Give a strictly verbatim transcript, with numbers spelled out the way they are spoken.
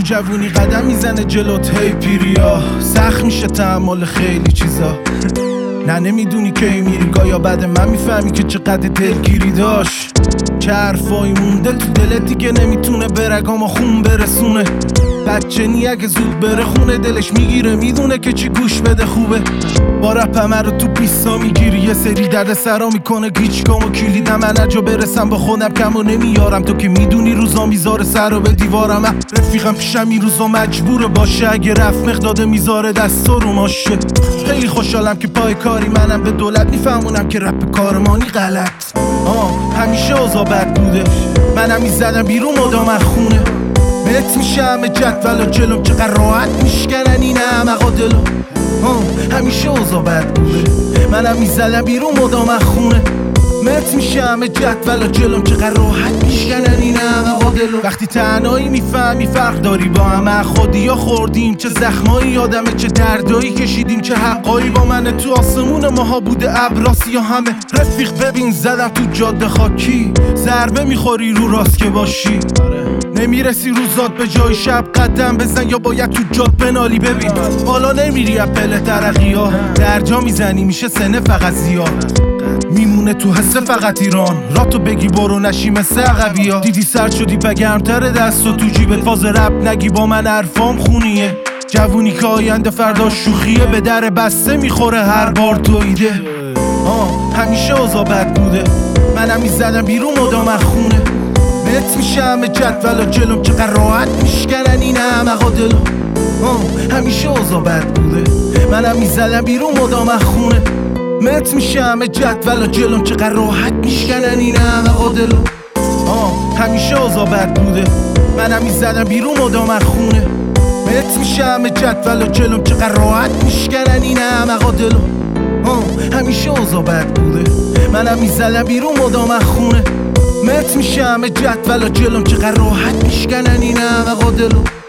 جوونی قدم میزنه جلوت هی پیریا سخت میشه تحمل خیلی چیزا نه نمیدونی که میری گایا بعد من میفهمی که چقدر دلگیری داشت چه حرفایی مونده تو دلت دیگه نمیتونه برگام خون برسونه بچه نی اگه زود بره خونه دلش میگیره میدونه که چی گوش بده خوبه با رپ همه رو تو بیستا میگیری یه سری درد سرا میکنه گیچگام و کلیدم من اجا برسم با خودم کم و نمیارم تو که میدونی روزا میذاره سر رو به دیوارم رفیقم پیشم این روزا مجبوره باشه اگه رفت مقداده میذاره دستا رو ماشه خیلی خوشحالم که پای کاری منم به دولت میفهمونم که رپ کارمانی غلط آه همیشه اوضاع بد بوده منم میزدم بیرون مدام خونه مت میشه همه جدول و جلوم چقدر راحت میشکنن این احمقا دلو همیشه اوضاع بد بوده منم میزدم بیرون مدام خونه مت میشه همه جدول و جلوم چقدر راحت میشکنن این احمقا دلو وقتی تنهایی میفهمی فرق داری با همه خودی یا خوردیم چه زخمایی یادمه چه دردایی کشیدیم چه حقایی با منه تو آسمون ماها بوده ابراسی یا همه رفیق ببین زدم تو جاده خاکی ضربه میخوری رو راست که باشی نمیرسی روزات به جای شب قدم بزن یا باید تو جاد بنالی ببین حالا نمیری اپل ترقی ها در جا میزنی میشه سنه فقط زیاد میمونه تو حسه فقط ایران راتو بگی برو نشی مثل عقبی ها دیدی سرد شدی بگرمتر دست و تو جیبت فاز رپ نگی با من حرفام خونیه جوونی که آینده فردا شوخیه به در بسته میخوره هر بار تو ایده آه همیشه اوضاع بد بوده منم میزدم بیرون مدام خونه مت میشه همه جدول و جلوم چقدر راحت میشکنن این احمقا دلو همیشه اوضاع بد بوده منم میزدم بیرون مدام خونه مت میشه همه جدول و جلوم چقدر راحت میشکنن این احمقا دلو همیشه اوضاع بد بوده منم میزدم بیرون مدام خونه مت میشه همه جدول و جلوم چقدر راحت میشکنن این احمقا دلو همیشه اوضاع بد بوده منم میزدم بیرون مدام خونه مت میشه همه جدول و جلوم چقدر راحت میشکنن این احمقا دلو